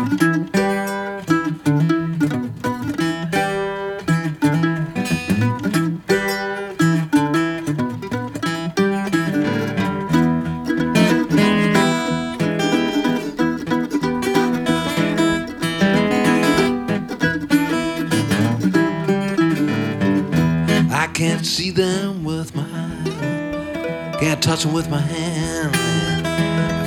I can't see them with my eyes, can't touch them with my hand.